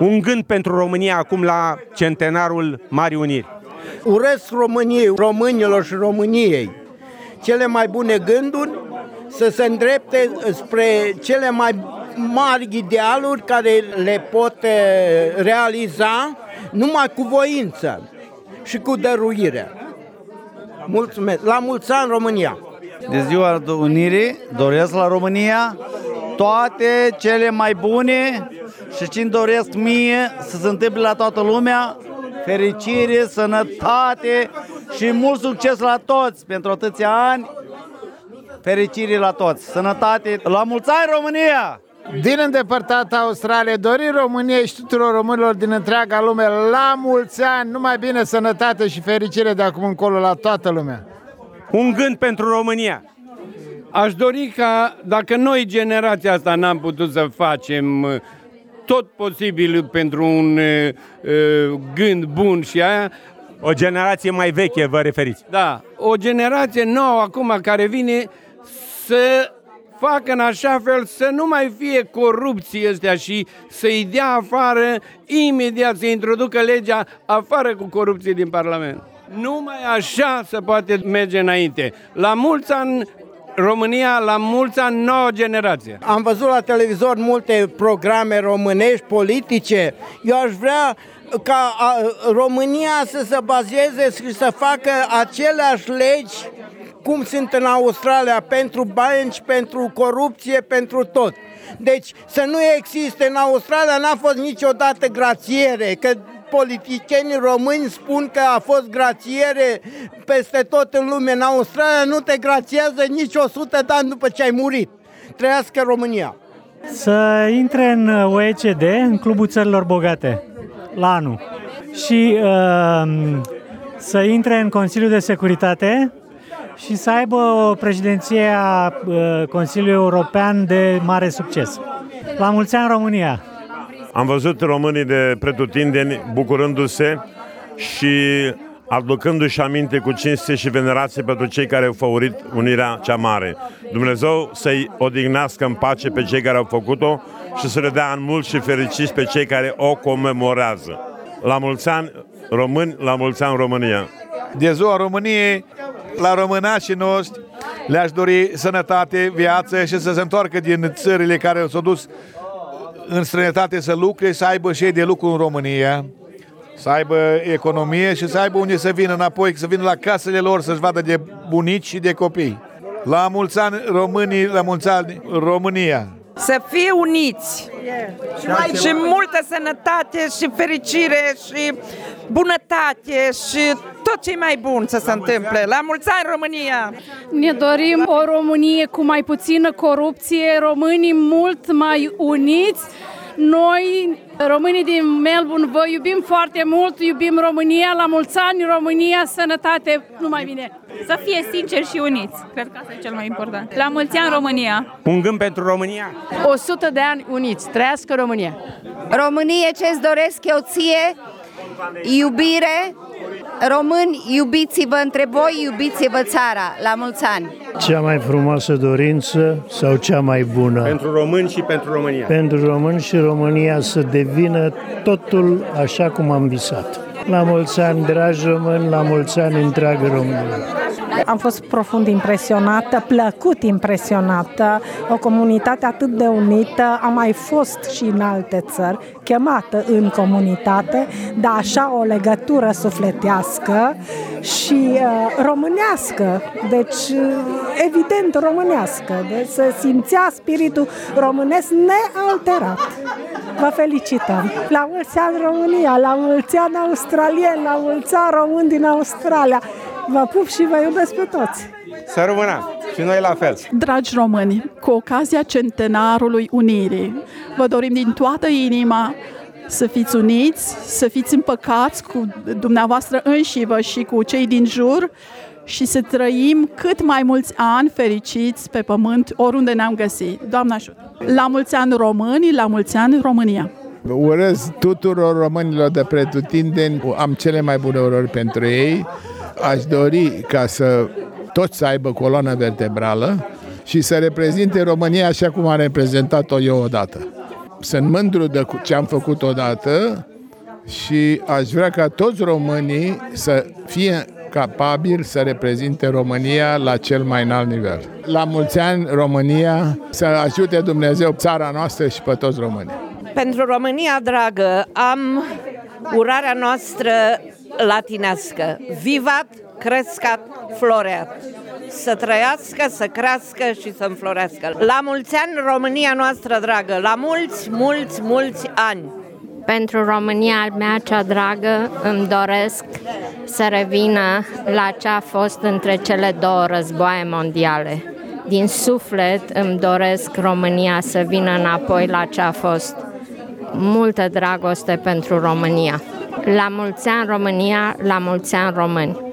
Un gând pentru România acum la centenarul Marii Uniri. Urăsc României, românilor și României cele mai bune gânduri, să se îndrepte spre cele mai mari idealuri care le pot realiza numai cu voință și cu dăruire. Mulțumesc! La mulți ani, România! De Ziua Unirii doresc la România toate cele mai bune și ce-mi doresc mie să se întâmple la toată lumea, fericire, sănătate și mult succes la toți pentru atâția ani, fericire la toți, sănătate, la mulți ani România! Din îndepărtată Australia, dorim României și tuturor românilor din întreaga lume la mulți ani, numai bine, sănătate și fericire de acum încolo la toată lumea. Un gând pentru România. Aș dori ca, dacă noi, generația asta, n-am putut să facem tot posibil pentru un gând bun și aia... O generație mai veche, vă referiți? Da, o generație nouă acum care vine să facă în așa fel să nu mai fie corupție astea și să-i dea afară, imediat să introducă legea afară cu corupție din Parlament. Numai așa se poate merge înainte. La mulți ani România, la mulți ani, nouă generație. Am văzut la televizor multe programe românești, politice. Eu aș vrea ca România să se bazeze și să facă aceleași legi cum sunt în Australia, pentru bănci, pentru corupție, pentru tot. Deci să nu existe în Australia, n-a fost niciodată grațiere, că politicienii români spun că a fost grațiere peste tot în lume. În Australia nu te grațiază nici 100 de ani după ce ai murit. Trăiască România! Să intre în OECD, în Clubul Țărilor Bogate, la anul. Și să intre în Consiliul de Securitate și să aibă o președinție a Consiliului European de mare succes. La mulți ani, România! Am văzut românii de pretutindeni bucurându-se și aducându-și aminte cu cinste și venerație pentru cei care au făurit unirea cea mare. Dumnezeu să-i odihnească în pace pe cei care au făcut-o și să le dea în mult și fericiți pe cei care o comemorează. La mulți ani români, la mulți ani România! De Ziua României, la românașii noștri, le-aș dori sănătate, viață și să se întoarcă din țările care s-au dus în străinătate să lucre, să aibă și ei de lucru în România, să aibă economie și să aibă unde să vină înapoi, să vină la casele lor să-și vadă de bunici și de copii. La mulți ani românii, la mulți ani România! Să fie uniți și multă sănătate și fericire și bunătate și tot ce mai bun să se întâmple. La mulți ani România! Ne dorim o Românie cu mai puțină corupție, românii mult mai uniți. Noi, românii din Melbourne, vă iubim foarte mult, iubim România, la mulți ani România, sănătate, numai bine. Să fie sinceri și uniți, cred că asta e cel mai important. La mulți ani România! Un gând pentru România! 100 de ani uniți, trăiască România! Românie, ce-ți doresc eu ție? Iubire, români, iubiți-vă între voi, iubiți-vă țara, la mulți ani! Cea mai frumoasă dorință sau cea mai bună? Pentru români și pentru România. Pentru români și România să devină totul așa cum am visat. La mulți ani, dragi români, la mulți ani, întreagă România. Am fost profund impresionată, plăcut impresionată, o comunitate atât de unită, am mai fost și în alte țări, chemată în comunitate, dar așa o legătură sufletească și românească, deci evident românească, deci se simțea spiritul românesc nealterat. Vă felicităm! La mulți ani România, la mulți ani australieni, la mulți ani români din Australia! Vă pup și vă iubesc pe toți! Să rămână! Și noi la fel! Dragi români, cu ocazia centenarului Unirii, vă dorim din toată inima să fiți uniți, să fiți împăcați cu dumneavoastră înșivă și cu cei din jur și să trăim cât mai mulți ani fericiți pe pământ, oriunde ne-am găsit. Doamne ajută! La mulți ani români, la mulți ani România! Urez tuturor românilor de pretutindeni, am cele mai bune urări pentru ei. Aș dori ca să toți să aibă coloană vertebrală și să reprezinte România așa cum am reprezentat-o eu odată. sunt mândru de ce am făcut odată și aș vrea ca toți românii să fie capabili să reprezinte România la cel mai înalt nivel. La mulți ani, România, să ajute Dumnezeu țara noastră și pe toți românii. Pentru România dragă am urarea noastră latinească. Vivat, crescat, floreat. Să trăiască, să crească și să înflorească. La mulți ani, România noastră dragă. La mulți, mulți, mulți ani. Pentru România mea cea dragă îmi doresc să revină la ce a fost între cele două războaie mondiale. Din suflet îmi doresc România să vină înapoi la ce a fost. Multă dragoste pentru România. La mulți ani România, la mulți ani români.